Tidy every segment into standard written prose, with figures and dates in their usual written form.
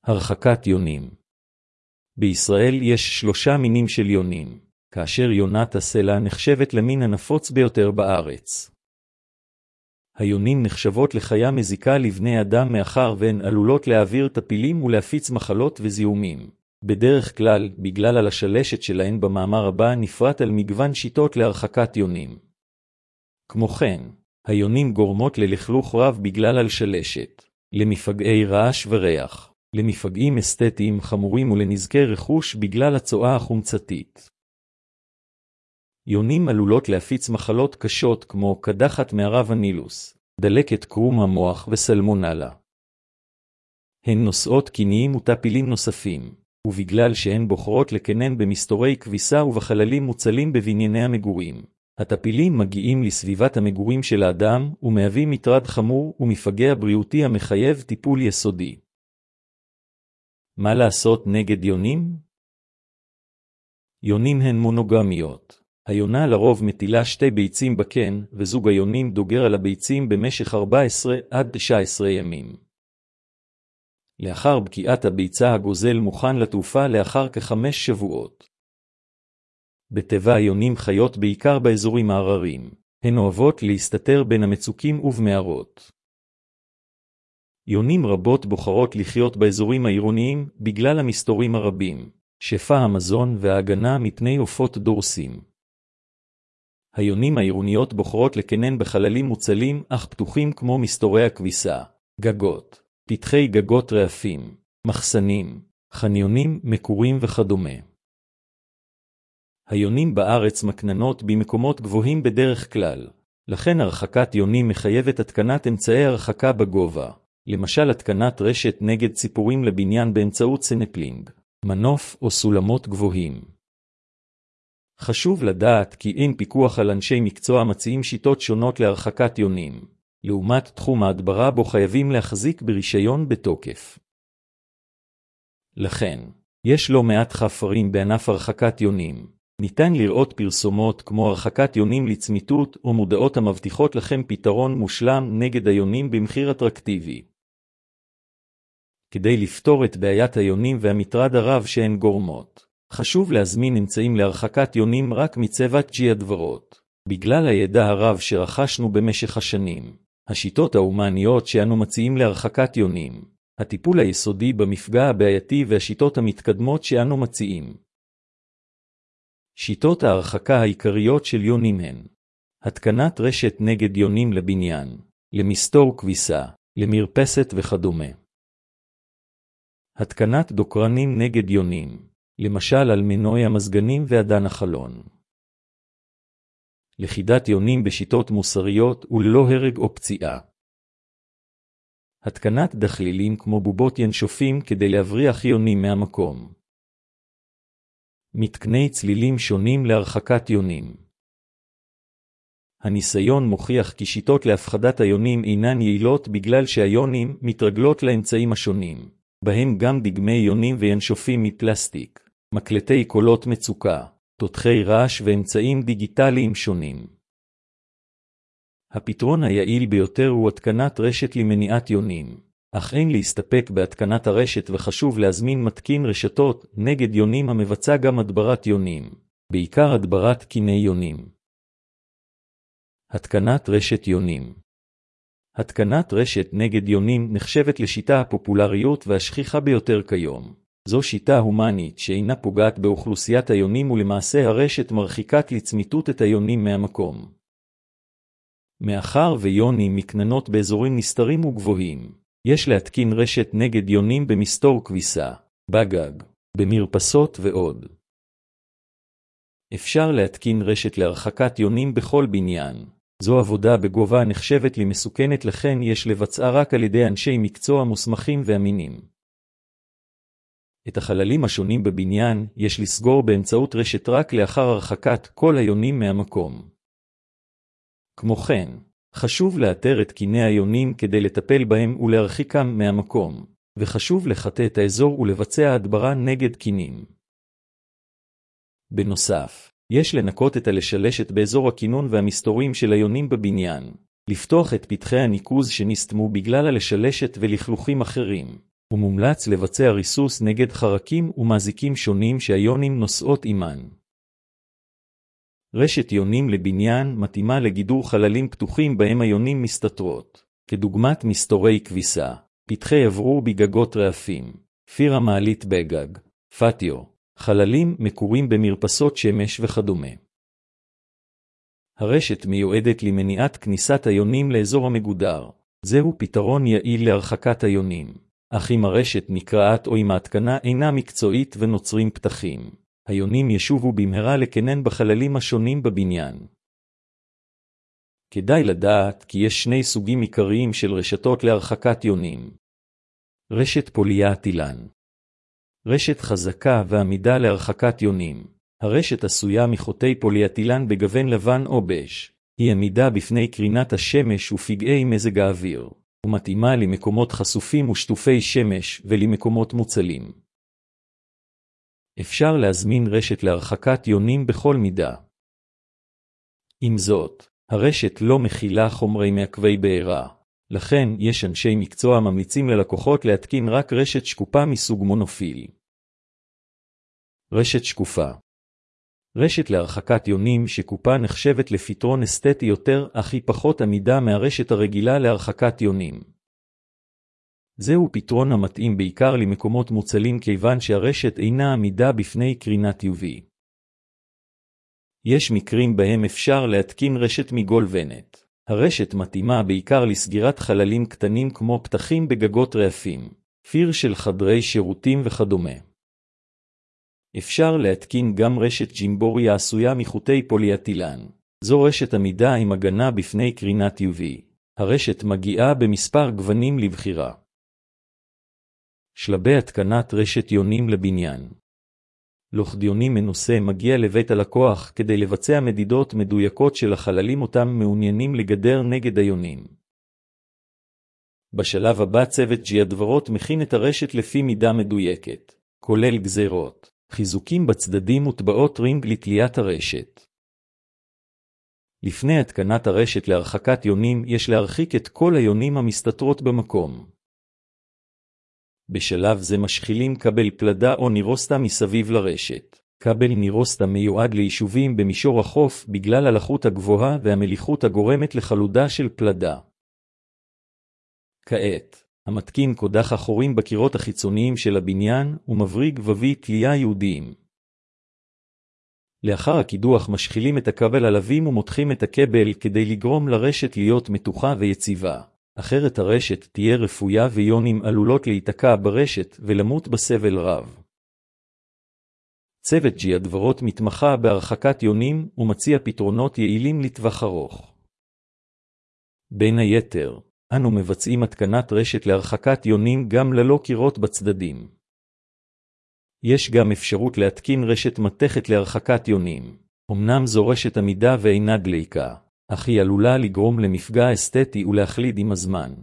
הרחקת יונים. בישראל יש 3 מינים של יונים, כאשר יונת הסלע נחשבת למין הנפוץ ביותר בארץ. היונים נחשבות לחיה מזיקה לבני אדם מאחר והן עלולות להעביר טפילים ולהפיץ מחלות וזיהומים. בדרך כלל, בגלל הלשלשת שלהן במאמר הבא נפרט על מגוון שיטות להרחקת יונים. כמו כן, היונים גורמות ללכלוך רב בגלל הלשלשת, למפגעי רעש וריח, למפגעים אסתטיים חמורים ולנזקי רכוש בגלל הצואה החומצתית. יונים עלולות להפיץ מחלות קשות כמו קדחת מערב הנילוס, דלקת קרום המוח וסלמונלה. הן נושאות קיניים וטפילים נוספים, ובגלל שהן בוחרות לקנן במסתורי כביסה ובחללים מוצלים בבנייני המגורים. הטפילים מגיעים לסביבת המגורים של האדם ומהווים מטרד חמור ומפגע בריאותי המחייב טיפול יסודי. מה לעשות נגד יונים? יונים הן מונוגמיות. היונה לרוב מטילה 2 ביצים בקן, וזוג היונים דוגר על הביצים במשך 14 עד 19 ימים. לאחר בקיעת הביצה הגוזל מוכן לתעופה לאחר כ5 שבועות. בטבע היונים חיות בעיקר באזורים העררים. הן אוהבות להסתתר בין המצוקים ובמערות. יונים רבות בוחרות לחיות באזורים העירוניים בגלל המסתורים הרבים, שפע המזון וההגנה מפני עופות דורסים. היונים העירוניות בוחרות לקנן בחללים מוצלים אך פתוחים כמו מסתורי הכביסה, גגות, פתחי גגות רעפים, מחסנים, חניונים, מקורים וכדומה. היונים בארץ מקננות במקומות גבוהים בדרך כלל, לכן הרחקת יונים מחייבת התקנת אמצעי הרחקה בגובה, למשל התקנת רשת נגד ציפורים לבניין באמצעות סנפלינג, מנוף או סולמות גבוהים. חשוב לדעת כי אין פיקוח על אנשי מקצוע מציעים שיטות שונות להרחקת יונים, לעומת תחום ההדברה בו חייבים להחזיק ברישיון בתוקף. לכן, יש לא מעט חפרים בענף הרחקת יונים. ניתן לראות פרסומות כמו הרחקת יונים לצמיתות או מודעות המבטיחות לכם פתרון מושלם נגד היונים במחיר אטרקטיבי. כדי לפתור את בעיית היונים והמטרד הרב שהן גורמות, חשוב להזמין אמצעים להרחקת יונים רק מצוות ג'י הדברות. בגלל הידע הרב שרכשנו במשך השנים, השיטות ההומניות שאנו מציעים להרחקת יונים, הטיפול היסודי במפגע הבעייתי והשיטות המתקדמות שאנו מציעים. שיטות ההרחקה העיקריות של יונים הן התקנת רשת נגד יונים לבניין, למסתור כביסה, למרפסת וכדומה. התקנת דוקרנים נגד יונים, למשל על מנועי המזגנים ואדן החלון. לכידת יונים בשיטות מוסריות וללא הרג או פציעה. התקנת דחלילים כמו בובות ינשופים כדי להבריח יונים מהמקום. מתקני צלילים שונים להרחקת יונים. הניסיון מוכיח כי שיטות להפחדת היונים אינן יעילות בגלל שהיונים מתרגלות לאמצעים השונים, בהם גם דגמי יונים וינשופים מפלסטיק, מקלטי קולות מצוקה, תותחי רעש ואמצעים דיגיטליים שונים. הפתרון היעיל ביותר הוא התקנת רשת למניעת יונים, אך אין להסתפק בהתקנת הרשת וחשוב להזמין מתקין רשתות נגד יונים המבצע גם הדברת יונים, בעיקר הדברת קיני יונים. התקנת רשת יונים. התקנת רשת נגד יונים נחשבת לשיטה הפופולריות והשכיחה ביותר כיום. זו שיטה הומנית שאינה פוגעת באוכלוסיית היונים ולמעשה הרשת מרחיקת לצמיתות את היונים מהמקום. מאחר ויונים מקננות באזורים נסתרים וגבוהים, יש להתקין רשת נגד יונים במסתור כביסה, בגג, במרפסות ועוד. אפשר להתקין רשת להרחקת יונים בכל בניין. זו עבודה בגובה נחשבת למסוכנת, לכן יש לבצעה רק על ידי אנשי מקצוע מוסמכים ואמינים. את החללים השונים בבניין יש לסגור באמצעות רשת רק לאחר הרחקת כל היונים מהמקום. כמו כן, חשוב לאתר את קיני היונים כדי לטפל בהם ולהרחיקם מהמקום, וחשוב לחטא את האזור ולבצע הדברה נגד קינים. בנוסף, יש לנקות את הלשלשת באזור הכינון והמסתורים של היונים בבניין, לפתוח את פתחי הניקוז שנסתמו בגלל הלשלשת ולכלוכים אחרים, ומומלץ לבצע ריסוס נגד חרקים ומזיקים שונים שהיונים נושאות עימן. רשת יונים לבניין מתאימה לגידור חללים פתוחים בהם היונים מסתתרות, כדוגמת מסתורי כביסה, פתחי אוורור בגגות רעפים, פיר המעלית בגג, פטיו, חללים מקורים במרפסות שמש וכדומה. הרשת מיועדת למניעת כניסת היונים לאזור המגודר. זהו פתרון יעיל להרחקת היונים. אך אם הרשת נקרעת או אם ההתקנה אינה מקצועית ונוצרים פתחים, היונים ישובו במהרה לקנן בחללים השונים בבניין. כדאי לדעת כי יש שני סוגים עיקריים של רשתות להרחקת יונים. רשת פוליאתילן. רשת חזקה ועמידה להרחקת יונים. הרשת עשויה מחוטי פוליאתילן בגוון לבן או בז'. היא עמידה בפני קרינת השמש ופגעי מזג האוויר, ומתאימה למקומות חשופים ושטופי שמש ולמקומות מוצלים. אפשר להזמין רשת להרחקת יונים בכל מידה. עם זאת, הרשת לא מכילה חומרי מעכבי בעירה, לכן יש אנשי מקצוע ממליצים ללקוחות להתקין רק רשת שקופה מסוג מונופיל. רשת שקופה. רשת להרחקת יונים שקופה נחשבת לפתרון אסתטי יותר, אך היא פחות עמידה מהרשת הרגילה להרחקת יונים. זהו פתרון המתאים בעיקר למקומות מוצלים כיוון שהרשת אינה עמידה בפני קרינת UV. יש מקרים בהם אפשר להתקין רשת מגולבנת. הרשת מתאימה בעיקר לסגירת חללים קטנים כמו פתחים בגגות רעפים, פיר של חדרי שירותים וכדומה. אפשר להתקין גם רשת ג'ימבורי העשויה מחוטי פוליאתילן. זו רשת עמידה עם הגנה בפני קרינת UV. הרשת מגיעה במספר גוונים לבחירה. שלבי התקנת רשת יונים לבניין. לוכד יונים מנוסה מגיע לבית הלקוח כדי לבצע מדידות מדויקות של החללים אותם מעוניינים לגדר נגד היונים. בשלב הבא צוות הדברות מכין את הרשת לפי מידה מדויקת, כולל גזרות, חיזוקים בצדדים וטבעות רינג לתליית הרשת. לפני התקנת הרשת להרחקת יונים יש להרחיק את כל היונים המסתתרות במקום. בשלב זה משחילים כבל פלדה או נירוסטה מסביב לרשת. כבל נירוסטה מיועד ליישובים במישור החוף בגלל הלחות הגבוהה והמליחות הגורמת לחלודה של פלדה. כעת, המתקין קודח החורים בקירות החיצוניים של הבניין ומבריג גבבי תלייה ייעודיים. לאחר הקידוח משחילים את הכבל הלווים ומותחים את הכבל כדי לגרום לרשת להיות מתוחה ויציבה. אחרת הרשת תהיה רפויה ויונים עלולות להיתקע ברשת ולמות בסבל רב. צוות הדברות מתמחה בהרחקת יונים ומציע פתרונות יעילים לטווח ארוך. בין היתר, אנו מבצעים התקנת רשת להרחקת יונים גם ללא קירות בצדדים. יש גם אפשרות להתקין רשת מתכת להרחקת יונים. אמנם זו רשת עמידה ואינה דליקה, אך היא עלולה לגרום למפגע אסתטי ולהחליד עם הזמן.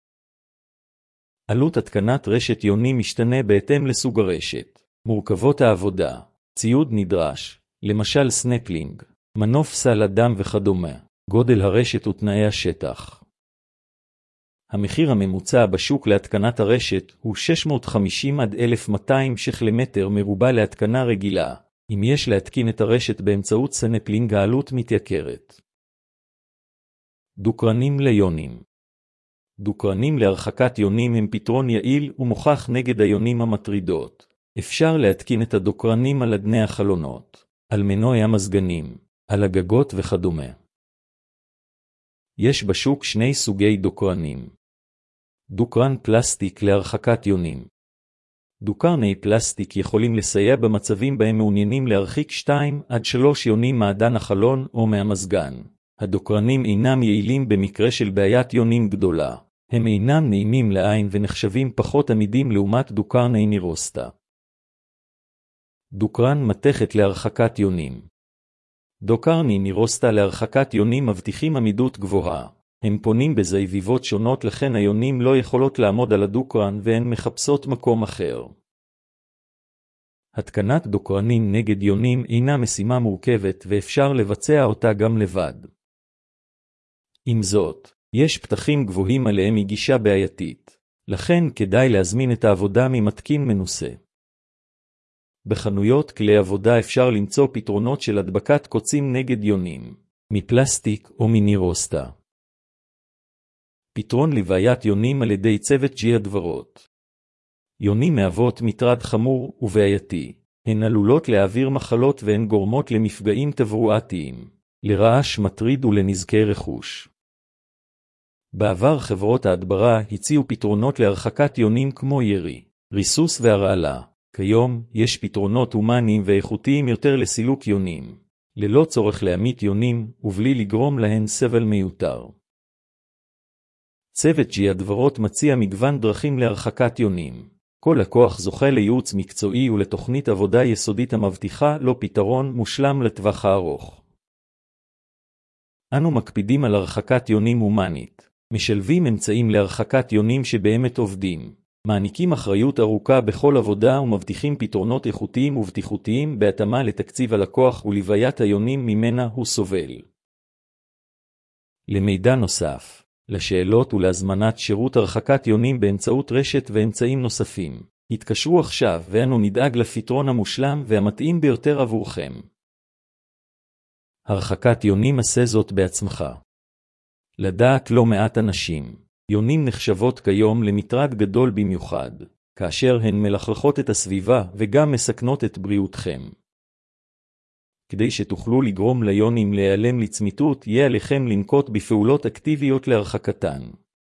עלות התקנת רשת יונים משתנה בהתאם לסוג הרשת. מורכבות העבודה, ציוד נדרש, למשל סנפלינג, מנוף סל אדם וכדומה, גודל הרשת ותנאי השטח. המחיר הממוצע בשוק להתקנת הרשת הוא 650 עד 1200 ש"ח למטר מרובע להתקנה רגילה. אם יש להתקין את הרשת באמצעות סנפלינג העלות מתייקרת. דוקרנים ליונים. דוקרנים להרחקת יונים הם פתרון יעיל ומוכח נגד היונים המטרידות. אפשר להתקין את הדוקרנים על אדני החלונות, על מנועי המזגנים, על הגגות וכדומה. יש בשוק שני סוגי דוקרנים. דוקרן פלסטיק להרחקת יונים. דוקרני פלסטיק יכולים לסייע במצבים בהם מעוניינים להרחיק 2 עד 3 יונים מאדן החלון או מהמזגן. הדוקרנים אינם יעילים במקרה של בעיית יונים גדולה. הם אינם נעימים לעין ונחשבים פחות עמידים לעומת דוקרני נירוסטה. דוקרן מתכת להרחקת יונים. דוקרני נירוסטה להרחקת יונים מבטיחים עמידות גבוהה. הם פונים בזוויבות שונות לכן היונים לא יכולות לעמוד על הדוקרן והן מחפשות מקום אחר. התקנת דוקרנים נגד יונים אינה משימה מורכבת ואפשר לבצע אותה גם לבד. עם זאת, יש פתחים גבוהים עליהם היא גישה בעייתית. לכן כדאי להזמין את העבודה ממתקין מנוסה. בחנויות כלי עבודה אפשר למצוא פתרונות של הדבקת קוצים נגד יונים, מפלסטיק או מנירוסטה. פתרון לבעיית יונים על ידי צוות G הדברות. יונים מהוות מטרד חמור ובעייתי. הן עלולות להעביר מחלות והן גורמות למפגעים תברואתיים, לרעש מטריד ולנזקי רכוש. בעבר חברות ההדברה הציעו פתרונות להרחקת יונים כמו ירי, ריסוס והרעלה. כיום יש פתרונות הומניים ואיכותיים יותר לסילוק יונים, ללא צורך להמית יונים ובלי לגרום להן סבל מיותר. צוות G הדברות מציע מגוון דרכים להרחקת יונים. כל לקוח זוכה לייעוץ מקצועי ולתוכנית עבודה יסודית המבטיחה לו פתרון מושלם לטווח הארוך. אנו מקפידים על הרחקת יונים הומנית, משלבים אמצעים להרחקת יונים שבאמת עובדים, מעניקים אחריות ארוכה בכל עבודה ומבטיחים פתרונות איכותיים ובטיחותיים בהתאמה לתקציב הלקוח ולבעיית היונים ממנה הוא סובל. למידע נוסף, לשאלות ולהזמנת שירות הרחקת יונים באמצעות רשת ואמצעים נוספים, התקשרו עכשיו ואנו נדאג לפתרון המושלם והמתאים ביותר עבורכם. הרחקת יונים עשה זאת בעצמך. לדעת לא מעט אנשים, יונים נחשבות כיום למטרד גדול במיוחד, כאשר הן מלכלכות את הסביבה וגם מסכנות את בריאותכם. כדי שתוכלו לגרום ליונים להיעלם לצמיתות, יהיה עליכם לנקוט בפעולות אקטיביות להרחקתן.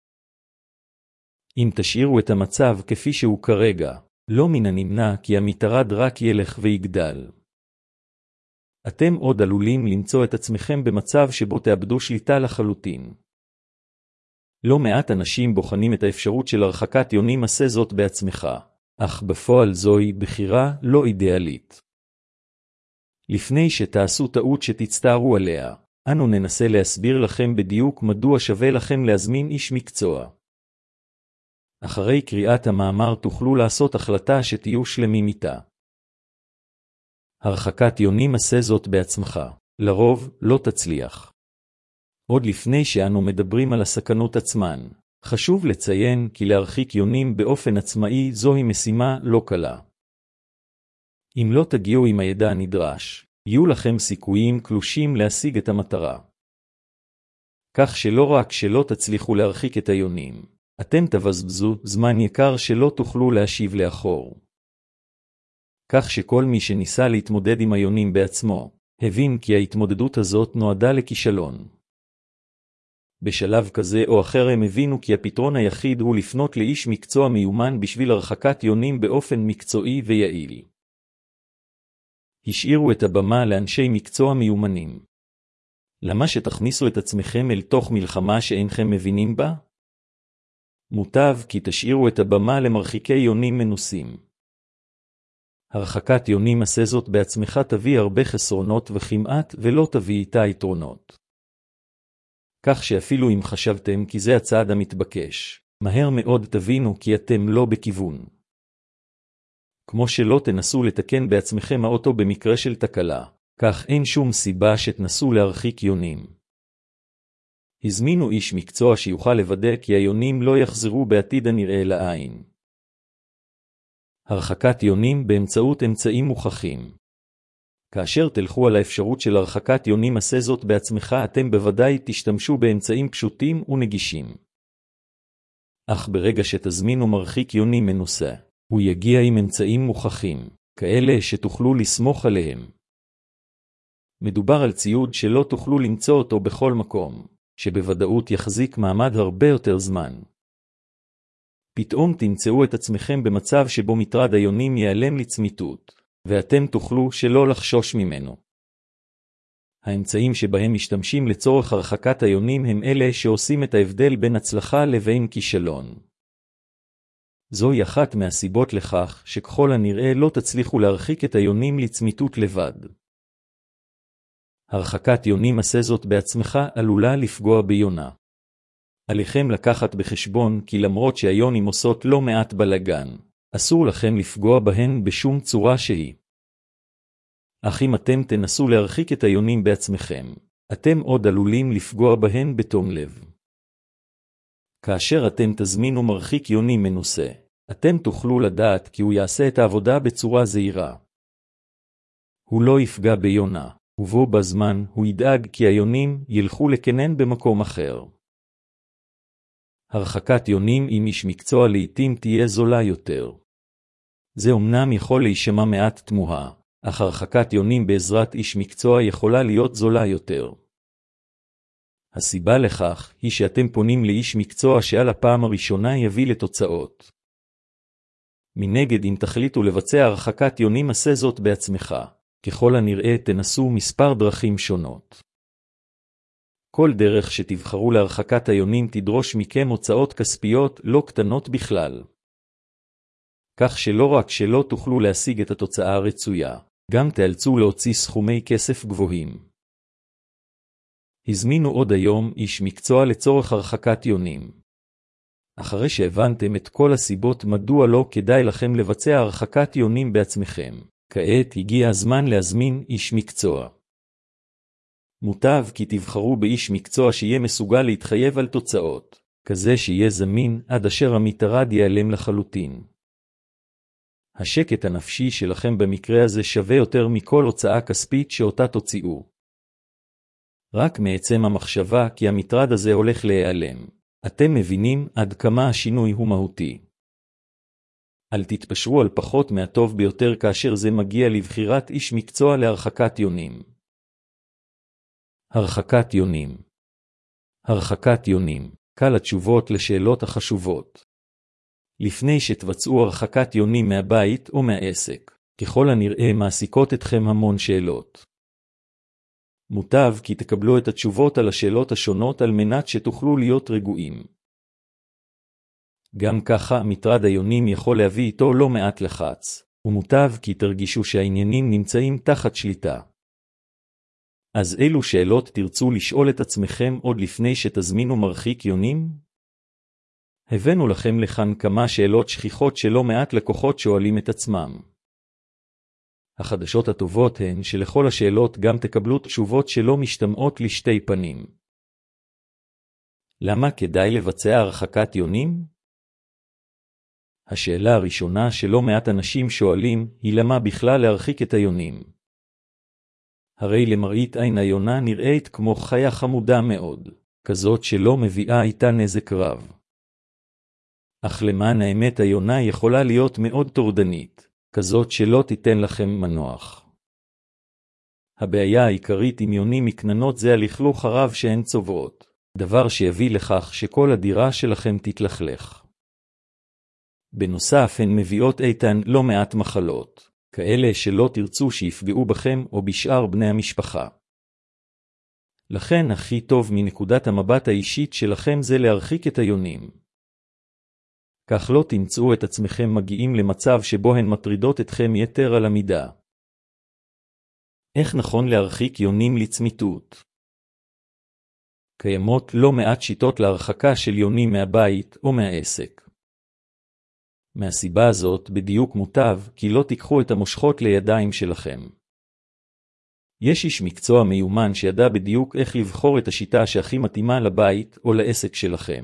אם תשאירו את המצב כפי שהוא כרגע, לא מן הנמנע כי המטרד רק ילך ויגדל. אתם עוד עלולים למצוא את עצמכם במצב שבו תאבדו שליטה לחלוטין. לא מעט אנשים בוחנים את האפשרות של הרחקת יונים עשה זאת בעצמך, אך בפועל זוהי בחירה לא אידיאלית. לפני שתעשו טעות שתצטערו עליה, אנו ננסה להסביר לכם בדיוק מדוע שווה לכם להזמין איש מקצוע. אחרי קריאת המאמר תוכלו לעשות החלטה שתהיו שלמים איתה. הרחקת יונים עשה זאת בעצמך, לרוב לא תצליח. עוד לפני שאנו מדברים על הסכנות עצמן, חשוב לציין כי להרחיק יונים באופן עצמאי זוהי משימה לא קלה. אם לא תגיעו עם הידע הנדרש, יהיו לכם סיכויים קלושים להשיג את המטרה. כך שלא רק שלא תצליחו להרחיק את היונים, אתם תבזבזו זמן יקר שלא תוכלו להשיב לאחור. כך שכל מי שניסה להתמודד עם היונים בעצמו, הבין כי ההתמודדות הזאת נועדה לכישלון. בשלב כזה או אחר הם הבינו כי הפתרון היחיד הוא לפנות לאיש מקצוע מיומן בשביל הרחקת יונים באופן מקצועי ויעיל. השאירו את הבמה לאנשי מקצוע מיומנים. למה שתכניסו את עצמכם אל תוך מלחמה שאינכם מבינים בה? מוטב כי תשאירו את הבמה למרחיקי יונים מנוסים. הרחקת יונים עשה זאת בעצמך תביא הרבה חסרונות וכמעט ולא תביא איתה יתרונות. כך שאפילו אם חשבתם כי זה הצעד המתבקש, מהר מאוד תבינו כי אתם לא בכיוון. כמו שלא תנסו לתקן בעצמכם האוטו במקרה של תקלה, כך אין שום סיבה שתנסו להרחיק יונים. הזמינו איש מקצוע שיוכל לוודא כי היונים לא יחזרו בעתיד הנראה לעין. הרחקת יונים באמצעות אמצעים מוכחים. כאשר תלכו על האפשרות של הרחקת יונים עשה זאת בעצמך, אתם בוודאי תשתמשו באמצעים פשוטים ונגישים. אך ברגע שתזמינו מרחיק יונים מנוסה, הוא יגיע עם אמצעים מוכחים, כאלה שתוכלו לסמוך עליהם. מדובר על ציוד שלא תוכלו למצוא אותו בכל מקום, שבוודאות יחזיק מעמד הרבה יותר זמן. פתאום תמצאו את עצמכם במצב שבו מטרד היונים ייעלם לצמיתות, ואתם תוכלו שלא לחשוש ממנו. האמצעים שבהם משתמשים לצורך הרחקת היונים הם אלה שעושים את ההבדל בין הצלחה לבין כישלון. זוהי אחת מהסיבות לכך שככל הנראה לא תצליחו להרחיק את היונים לצמיתות לבד. הרחקת יונים עשה זאת בעצמך עלולה לפגוע ביונה. עליכם לקחת בחשבון כי למרות שהיונים עושות לא מעט בלגן, אסור לכם לפגוע בהן בשום צורה שהיא. אך אם אתם תנסו להרחיק את היונים בעצמכם, אתם עוד עלולים לפגוע בהן בתום לב. כאשר אתם תזמינו מרחיק יונים מנוסה, אתם תוכלו לדעת כי הוא יעשה את העבודה בצורה זהירה. הוא לא יפגע ביונה, ובו בזמן הוא ידאג כי היונים ילכו לקנן במקום אחר. הרחקת יונים עם איש מקצוע לעתים תהיה זולה יותר. זה אמנם יכול להישמע מעט תמוהה, אך הרחקת יונים בעזרת איש מקצוע יכולה להיות זולה יותר. הסיבה לכך היא שאתם פונים לאיש מקצוע שעל הפעם הראשונה יביא לתוצאות. מנגד, אם תחליטו לבצע הרחקת יונים, עשה זאת בעצמך. ככל הנראה תנסו מספר דרכים שונות. כל דרך שתבחרו להרחקת היונים תדרוש מכם הוצאות כספיות לא קטנות בכלל. כך שלא רק שלא תוכלו להשיג את התוצאה הרצויה, גם תאלצו להוציא סכומי כסף גבוהים. הזמינו עוד היום איש מקצוע לצורך הרחקת יונים. אחרי שהבנתם את כל הסיבות מדוע לא כדאי לכם לבצע הרחקת יונים בעצמכם, כעת הגיע הזמן להזמין איש מקצוע. מוטב כי תבחרו באיש מקצוע שיהיה מסוגל להתחייב על תוצאות, כזה שיהיה זמין עד אשר המטרד ייעלם לחלוטין. השקט הנפשי שלכם במקרה הזה שווה יותר מכל הוצאה כספית שאותה תוציאו. רק מעצם המחשבה כי המטרד הזה הולך להיעלם, אתם מבינים עד כמה השינוי הוא מהותי. אל תתפשרו על פחות מהטוב ביותר כאשר זה מגיע לבחירת איש מקצוע להרחקת יונים. הרחקת יונים. הרחקת יונים, קל התשובות לשאלות החשובות. לפני שתבצעו הרחקת יונים מהבית או מהעסק, ככל הנראה מעסיקות אתכם המון שאלות. מוטב כי תקבלו את התשובות על השאלות השונות על מנת שתוכלו להיות רגועים. גם ככה מטרד היונים יכול להביא איתו לא מעט לחץ, ומוטב כי תרגישו שהעניינים נמצאים תחת שליטה. אז אילו שאלות תרצו לשאול את עצמכם עוד לפני שתזמינו מרחיק יונים? הבאנו לכם לכאן כמה שאלות שכיחות שלא מעט לקוחות שואלים את עצמם. החדשות הטובות הן שלכל השאלות גם תקבלו תשובות שלא משתמעות לשתי פנים. למה כדאי לבצע הרחקת יונים? השאלה הראשונה שלא מעט אנשים שואלים היא למה בכלל להרחיק את היונים. הרי למראית עין היונה נראית כמו חיה חמודה מאוד, כזאת שלא מביאה איתה נזק רב. אך למען האמת היונה יכולה להיות מאוד טורדנית, כזאת שלא תיתן לכם מנוח. הבעיה העיקרית עם יונים מקננות זה הלכלוך הרב שהן צובעות, דבר שיביא לכך שכל הדירה שלכם תתלכלך. בנוסף הן מביאות איתן לא מעט מחלות, כאלה שלא תרצו שיפגעו בכם או בשאר בני המשפחה. לכן הכי טוב מנקודת המבט האישית שלכם זה להרחיק את היונים. כך לא תמצאו את עצמכם מגיעים למצב שבו הן מטרידות אתכם יתר על המידה. איך נכון להרחיק יונים לצמיתות? קיימות לא מעט שיטות להרחקה של יונים מהבית או מהעסק. מהסיבה הזאת בדיוק מוטב כי לא תיקחו את המושכות לידיים שלכם. יש איש מקצוע מיומן שידע בדיוק איך לבחור את השיטה שהכי מתאימה לבית או לעסק שלכם.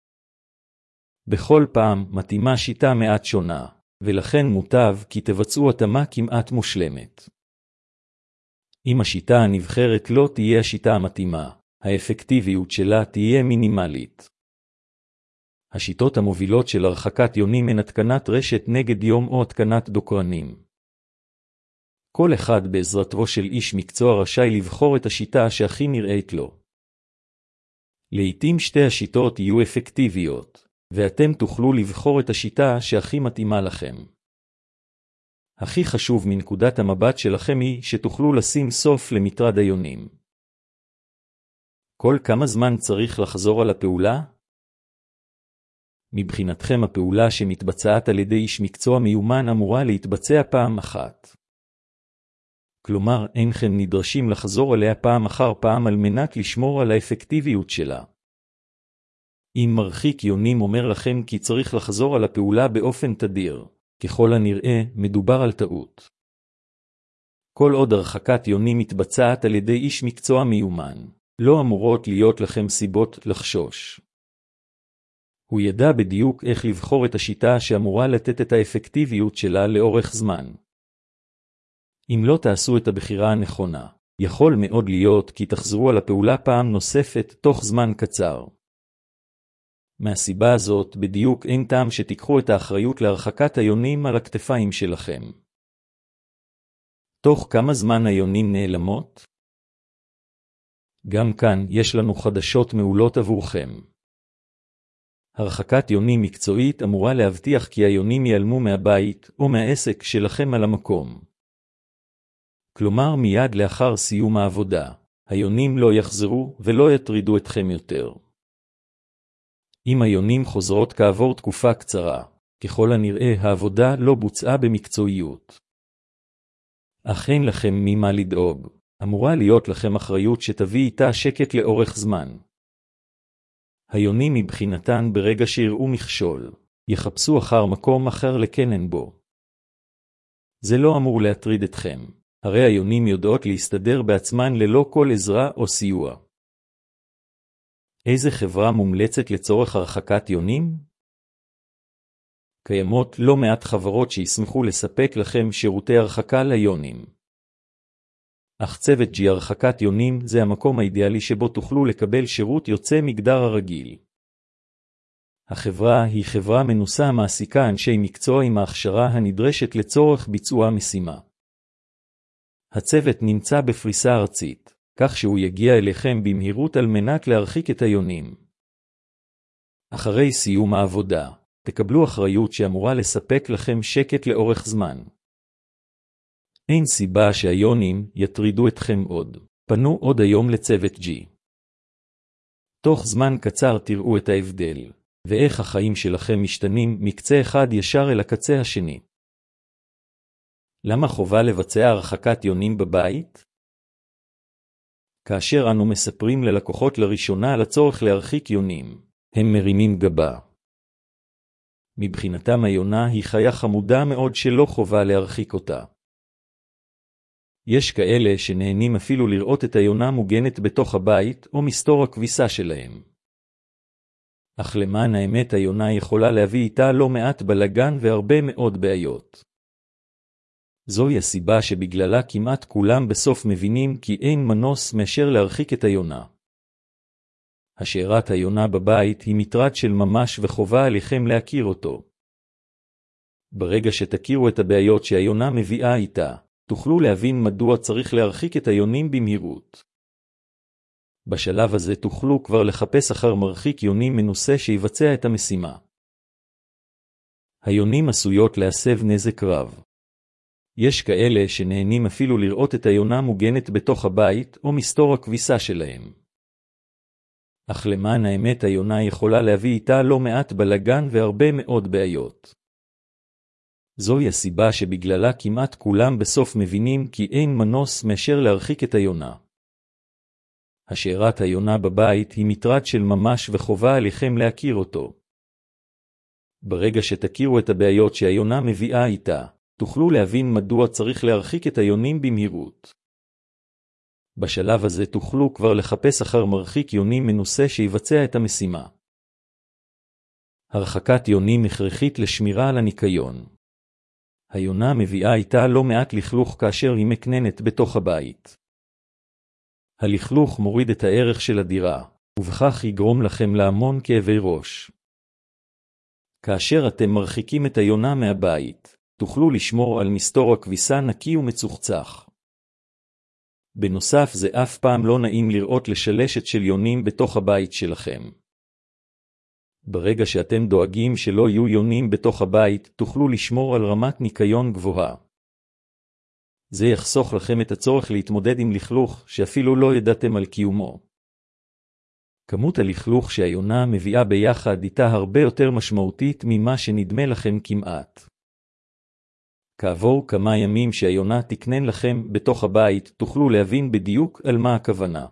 בכל פעם מתאימה שיטה מעט שונה, ולכן מוטב כי תבצעו התאמה כמעט מושלמת. אם השיטה הנבחרת לא תהיה השיטה המתאימה, האפקטיביות שלה תהיה מינימלית. השיטות המובילות של הרחקת יונים הן התקנת רשת נגד יום או התקנת דוקרנים. כל אחד בעזרתו של איש מקצוע רשאי לבחור את השיטה שהכי נראית לו. לעתים שתי השיטות יהיו אפקטיביות, ואתם תוכלו לבחור את השיטה שהכי מתאימה לכם. הכי חשוב מנקודת המבט שלכם היא שתוכלו לשים סוף למטרד היונים. כל כמה זמן צריך לחזור על הפעולה? מבחינתכם הפעולה שמתבצעת על ידי איש מקצוע מיומן אמורה להתבצע פעם אחת. כלומר, אינכם נדרשים לחזור עליה פעם אחר פעם על מנת לשמור על האפקטיביות שלה. אם מרחיק יונים אומר לכם כי צריך לחזור על הפעולה באופן תדיר, ככל הנראה מדובר על טעות. כל עוד הרחקת יונים מתבצעת על ידי איש מקצוע מיומן, לא אמורות להיות לכם סיבות לחשוש. הוא ידע בדיוק איך לבחור את השיטה שאמורה לתת את האפקטיביות שלה לאורך זמן. אם לא תעשו את הבחירה הנכונה, יכול מאוד להיות כי תחזרו על הפעולה פעם נוספת תוך זמן קצר. מהסיבה הזאת בדיוק אין טעם שתיקחו את האחריות להרחקת היונים על הכתפיים שלכם. תוך כמה זמן היונים נעלמות? גם כאן יש לנו חדשות מעולות עבורכם. הרחקת יונים מקצועית אמורה להבטיח כי היונים ייעלמו מהבית או מהעסק שלכם על המקום. כלומר מיד לאחר סיום העבודה, היונים לא יחזרו ולא יטרידו אתכם יותר. אם היונים חוזרות כעבור תקופה קצרה, ככל הנראה העבודה לא בוצעה במקצועיות. אך אין לכם ממה לדאוג, אמורה להיות לכם אחריות שתביא איתה שקט לאורך זמן. היונים מבחינתן ברגע שיראו מכשול, יחפשו אחר מקום אחר לקנן בו. זה לא אמור להטריד אתכם, הרי היונים יודעות להסתדר בעצמן ללא כל עזרה או סיוע. איזה חברה מומלצת לצורך הרחקת יונים? קיימות לא מעט חברות שישמחו לספק לכם שירותי הרחקה ליונים. אך צוות G הרחקת יונים זה המקום האידיאלי שבו תוכלו לקבל שירות יוצא מגדר הרגיל. החברה היא חברה מנוסה המעסיקה אנשי מקצוע עם ההכשרה הנדרשת לצורך ביצוע משימה. הצוות נמצא בפריסה ארצית, כך שהוא יגיע אליכם במהירות על מנת להרחיק את היונים. אחרי סיום העבודה, תקבלו אחריות שאמורה לספק לכם שקט לאורך זמן. אין סיבה שהיונים יטרידו אתכם עוד. פנו עוד היום לצוות G. תוך זמן קצר תראו את ההבדל, ואיך החיים שלכם משתנים מקצה אחד ישר אל הקצה השני. למה חובה לבצע הרחקת יונים בבית? כאשר אנו מספרים ללקוחות לראשונה על הצורך להרחיק יונים, הם מרימים גבה. מבחינתם היונה היא חיה חמודה מאוד שלא חובה להרחיק אותה. יש כאלה שנהנים אפילו לראות את היונה מוגנת בתוך הבית או מסתור הכביסה שלהם. אך למען האמת היונה יכולה להביא איתה לא מעט בלגן והרבה מאוד בעיות. זוהי הסיבה שבגללה כמעט כולם בסוף מבינים כי אין מנוס מאשר להרחיק את היונה. השארת היונה בבית היא מטרד של ממש וחובה עליכם להכיר אותו. ברגע שתכירו את הבעיות שהיונה מביאה איתה, תוכלו להבין מדוע צריך להרחיק את היונים במהירות. בשלב הזה תוכלו כבר לחפש אחר מרחיק יונים מנוסה שיבצע את המשימה. היונים עשויות להסב נזק רב. יש כאלה שנהנים אפילו לראות את היונה מוגנת בתוך הבית או מסתור הכביסה שלהם. אך למען האמת היונה יכולה להביא איתה לא מעט בלגן והרבה מאוד בעיות. זוהי הסיבה שבגללה כמעט כולם בסוף מבינים כי אין מנוס מאשר להרחיק את היונה. השארת היונה בבית היא מטרד של ממש וחובה עליכם להכיר אותו. ברגע שתכירו את הבעיות שהיונה מביאה איתה, תוכלו להבין מדוע צריך להרחיק את היונים במהירות. בשלב הזה תוכלו כבר לחפש אחר מרחיק יונים מנוסה שיבצע את המשימה. הרחקת יונים הכרחית לשמירה על הניקיון. היונה מביאה איתה לא מעט לכלוך כאשר היא מקננת בתוך הבית. הלכלוך מוריד את הערך של הדירה, ובכך יגרום לכם להמון כאבי ראש. כאשר אתם מרחיקים את היונה מהבית, תוכלו לשמור על מסתור הכביסה נקי ומצוחצח. בנוסף זה אף פעם לא נעים לראות לשלשת של יונים בתוך הבית שלכם. ברגע שאתם דואגים שלא יהיו יונים בתוך הבית, תוכלו לשמור על רמת ניקיון גבוהה. זה יחסוך לכם את הצורך להתמודד עם לכלוך שאפילו לא ידעתם על קיומו. כמות הלכלוך שהיונה מביאה ביחד איתה הרבה יותר משמעותית ממה שנדמה לכם כמעט. כעבור כמה ימים שהיונה תקנן לכם בתוך הבית, תוכלו להבין בדיוק על מה הכוונה.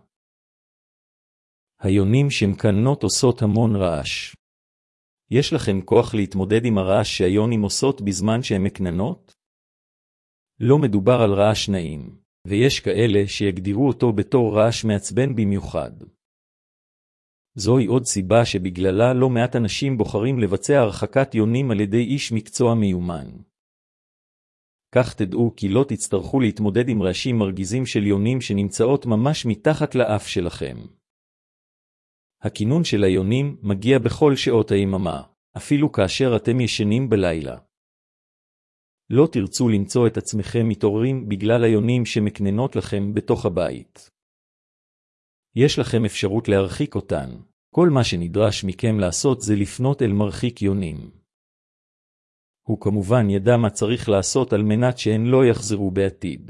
היונים שמקננות עושות המון רעש. יש לכם כוח להתמודד עם הרעש שהיונים עושות בזמן שהן מקננות? לא מדובר על רעש נעים, ויש כאלה שיגדירו אותו בתור רעש מעצבן במיוחד. זוהי עוד סיבה שבגללה לא מעט אנשים בוחרים לבצע הרחקת יונים על ידי איש מקצוע מיומן. כך תדעו כי לא תצטרכו להתמודד עם רעשים מרגיזים של יונים שנמצאות ממש מתחת לאף שלכם. הכינון של היונים מגיע בכל שעות היממה, אפילו כאשר אתם ישנים בלילה. לא תרצו למצוא את עצמכם מתעוררים בגלל היונים שמקננות לכם בתוך הבית. יש לכם אפשרות להרחיק אותן. כל מה שנדרש מכם לעשות זה לפנות אל מרחיק יונים. הוא כמובן ידע מה צריך לעשות על מנת שהן לא יחזרו בעתיד.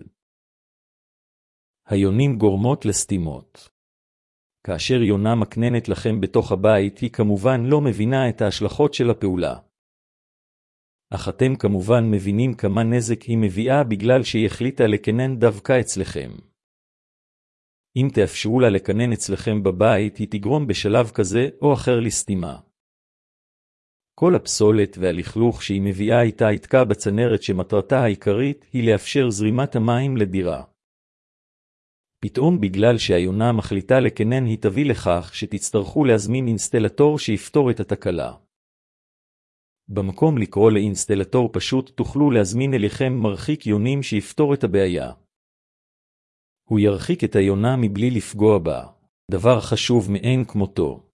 היונים גורמות לסתימות. כאשר יונה מקננת לכם בתוך הבית, היא כמובן לא מבינה את ההשלכות של הפעולה. אך אתם כמובן מבינים כמה נזק היא מביאה בגלל שהיא החליטה לקנן דווקא אצלכם. אם תאפשרו לה לקנן אצלכם בבית, היא תגרום בשלב כזה או אחר לסתימה. כל הפסולת והלכלוך שהיא מביאה איתה יתקע בצנרת שמטרתה העיקרית היא לאפשר זרימת המים לדירה. פתאום בגלל שהיונה מחליטה לקנן היא תביא לכך שתצטרכו להזמין אינסטלטור שיפתור את התקלה. במקום לקרוא לאינסטלטור פשוט תוכלו להזמין אליכם מרחיק יונים שיפתור את הבעיה. הוא ירחיק את היונה מבלי לפגוע בה, דבר חשוב מאין כמותו.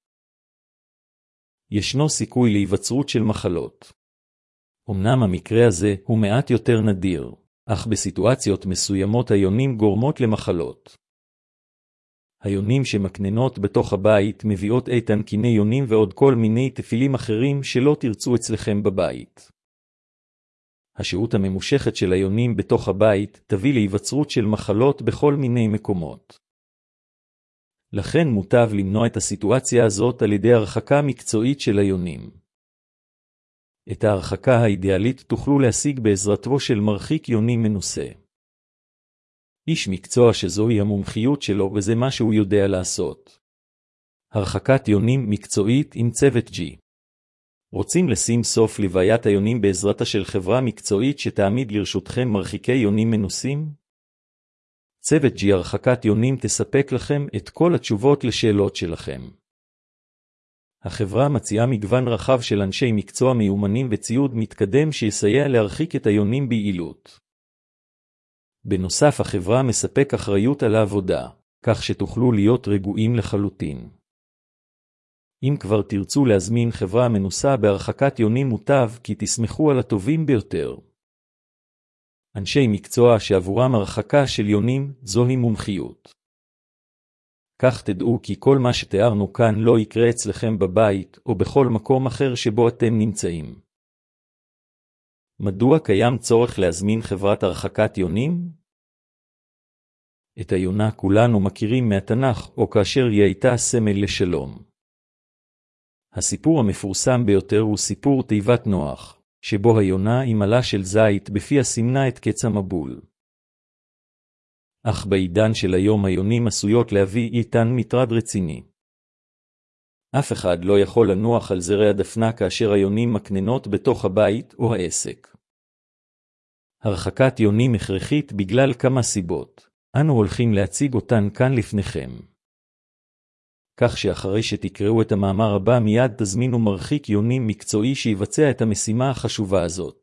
ישנו סיכוי להיווצרות של מחלות. אמנם המקרה הזה הוא מעט יותר נדיר, אך בסיטואציות מסוימות היונים גורמות למחלות. היונים שמקננות בתוך הבית מביאות איתן קיני יונים ועוד כל מיני תפילים אחרים שלא תרצו אצלכם בבית. השהות הממושכת של היונים בתוך הבית תביא להיווצרות של מחלות בכל מיני מקומות. לכן מוטב למנוע את הסיטואציה הזאת על ידי הרחקה מקצועית של היונים. את ההרחקה האידיאלית תוכלו להשיג בעזרתו של מרחיק יונים מנוסה. איש מקצוע שזוהי המומחיות שלו וזה מה שהוא יודע לעשות. הרחקת יונים מקצועית עם צוות G. רוצים לשים סוף לבעיית היונים בעזרתה של חברה מקצועית שתעמיד לרשותכם מרחיקי יונים מנוסים? צוות G הרחקת יונים תספק לכם את כל התשובות לשאלות שלכם. החברה מציעה מגוון רחב של אנשי מקצוע מיומנים וציוד מתקדם שיסייע להרחיק את היונים ביעילות. בנוסף, החברה מספק אחריות על העבודה, כך שתוכלו להיות רגועים לחלוטין. אם כבר תרצו להזמין חברה מנוסה בהרחקת יונים מוטב כי תסמכו על הטובים ביותר. אנשי מקצוע שעבורם הרחקה של יונים זוהי מומחיות. כך תדעו כי כל מה שתיארנו כאן לא יקרה אצלכם בבית או בכל מקום אחר שבו אתם נמצאים. מדוע קיים צורך להזמין חברת הרחקת יונים? את היונה כולנו מכירים מהתנ"ך או כאשר היא הייתה סמל לשלום. הסיפור המפורסם ביותר הוא סיפור תיבת נוח, שבו היונה עם עלה של זית בפיה סימנה את קץ המבול. אך בעידן של היום היונים עשויות להביא איתן מטרד רציני. אף אחד לא יכול לנוח על זרי הדפנה כאשר היונים מקננות בתוך הבית או העסק. הרחקת יונים הכרחית בגלל כמה סיבות. אנו הולכים להציג אותן כאן לפניכם. כך שאחרי שתקראו את המאמר הבא מיד תזמינו מרחיק יונים מקצועי שיבצע את המשימה החשובה הזאת.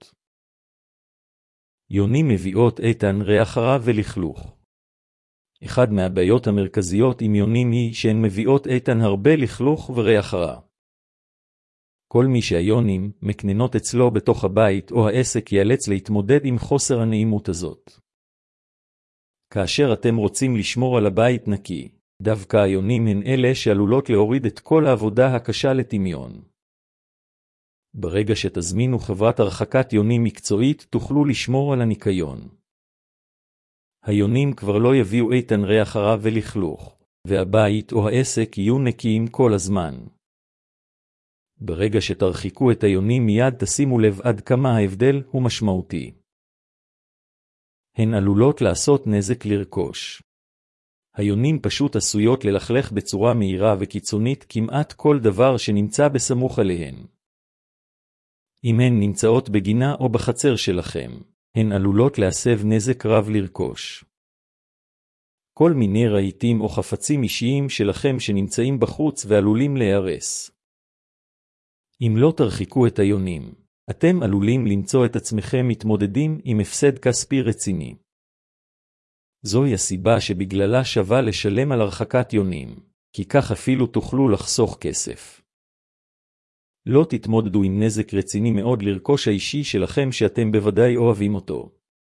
יונים מביאות איתן ריח רע ולכלוך. אחד מהבעיות המרכזיות עם יונים היא שהן מביאות איתן הרבה לכלוך וריח רע. כל מי שהיונים מקננות אצלו בתוך הבית או העסק ייאלץ להתמודד עם חוסר הנעימות הזאת. כאשר אתם רוצים לשמור על הבית נקי, דווקא היונים הן אלה שעלולות להוריד את כל העבודה הקשה לטמיון. ברגע שתזמינו חברת הרחקת יונים מקצועית תוכלו לשמור על הניקיון. היונים כבר לא יביאו איתן ריח רע ולכלוך, והבית או העסק יהיו נקיים כל הזמן. ברגע שתרחיקו את היונים מיד תשימו לב עד כמה ההבדל הוא משמעותי. הן עלולות לעשות נזק לרכוש. היונים פשוט עשויות ללכלך בצורה מהירה וקיצונית כמעט כל דבר שנמצא בסמוך עליהן. אם הן נמצאות בגינה או בחצר שלכם, הן עלולות להסב נזק רב לרכוש. כל מיני רהיטים או חפצים אישיים שלכם שנמצאים בחוץ ועלולים להיהרס. אם לא תרחיקו את היונים, אתם עלולים למצוא את עצמכם מתמודדים עם הפסד כספי רציני. זוהי הסיבה שבגללה שווה לשלם על הרחקת יונים, כי כך אפילו תוכלו לחסוך כסף. לא תתמודדו עם נזק רציני מאוד לרכוש האישי שלכם שאתם בוודאי אוהבים אותו.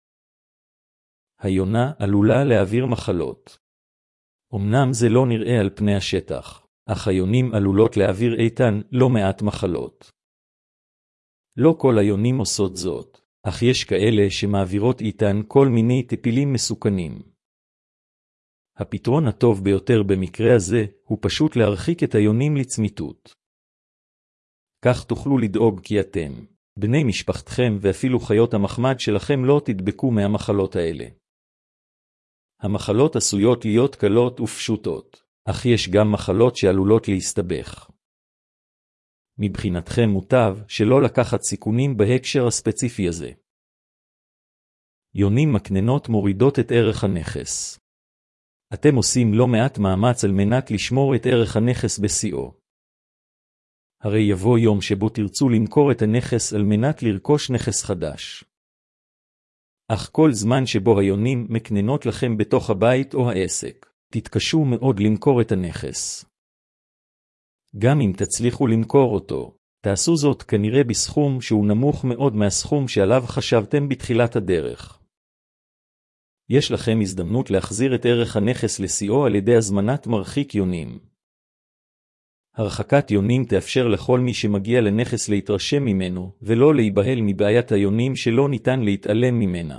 היונה עלולה להעביר מחלות. אמנם זה לא נראה על פני השטח, אך היונים עלולות להעביר איתן לא מעט מחלות. לא כל היונים עושות זאת, אך יש כאלה שמעבירות איתן כל מיני טיפולים מסוכנים. הפתרון הטוב ביותר במקרה הזה הוא פשוט להרחיק את היונים לצמיתות. כך תוכלו לדאוג כי אתם, בני משפחתכם ואפילו חיות המחמד שלכם לא תדבקו מהמחלות האלה. המחלות עשויות להיות קלות ופשוטות, אך יש גם מחלות שעלולות להסתבך. מבחינתכם מוטב שלא לקחת סיכונים בהקשר הספציפי הזה. יונים מקננות מורידות את ערך הנכס. אתם עושים לא מעט מאמץ על מנת לשמור את ערך הנכס בשיאו. הרי יבוא יום שבו תרצו למכור את הנכס על מנת לרכוש נכס חדש. אך כל זמן שבו היונים מקננות לכם בתוך הבית או העסק, תתקשו מאוד למכור את הנכס. גם אם תצליחו למכור אותו, תעשו זאת כנראה בסכום שהוא נמוך מאוד מהסכום שעליו חשבתם בתחילת הדרך. יש לכם הזדמנות להחזיר את ערך הנכס לשיאו על ידי הזמנת מרחיק יונים. הרחקת יונים תאפשר לכל מי שמגיע לנכס להתרשם ממנו, ולא להיבהל מבעיית היונים שלא ניתן להתעלם ממנה.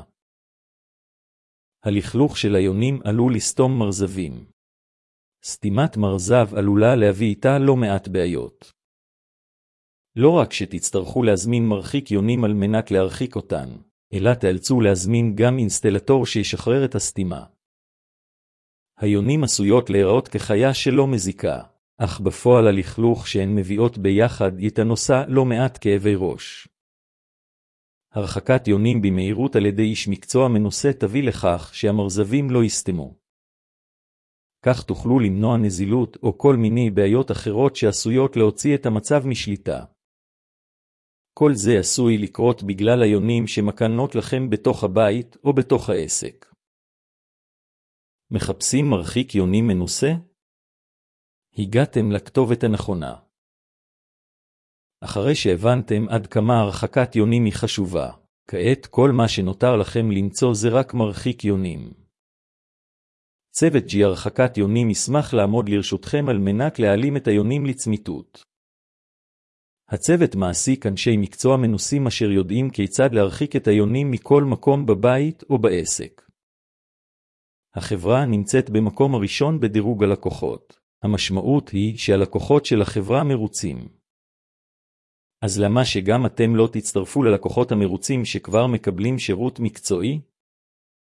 הלכלוך של היונים עלול לסתום מרזבים. סתימת מרזב עלולה להביא איתה לא מעט בעיות. לא רק שתצטרכו להזמין מרחיק יונים על מנת להרחיק אותן, אלא תאלצו להזמין גם אינסטלטור שישחרר את הסתימה. היונים עשויות להיראות כחיה שלא מזיקה, אך בפועל הלכלוך שהן מביאות ביחד יתנוסה לא מעט כאבי ראש. הרחקת יונים במהירות על ידי איש מקצוע מנוסה תביא לכך שהמרזבים לא יסתמו. כך תוכלו למנוע נזילות או כל מיני בעיות אחרות שעשויות להוציא את המצב משליטה. כל זה עשוי לקרות בגלל היונים שמקננות לכם בתוך הבית או בתוך העסק. מחפשים מרחיק יונים מנוסה? הגעתם לכתובת הנכונה. אחרי שהבנתם עד כמה הרחקת יונים היא חשובה, כעת כל מה שנותר לכם למצוא זה רק מרחיק יונים. צוות G הרחקת יונים ישמח לעמוד לרשותכם על מנת להעלים את היונים לצמיתות. הצוות מעסיק אנשי מקצוע מנוסים אשר יודעים כיצד להרחיק את היונים מכל מקום בבית או בעסק. החברה נמצאת במקום הראשון בדירוג הלקוחות. המשמעות היא שהלקוחות של החברה מרוצים. אז למה שגם אתם לא תצטרפו ללקוחות המרוצים שכבר מקבלים שירות מקצועי?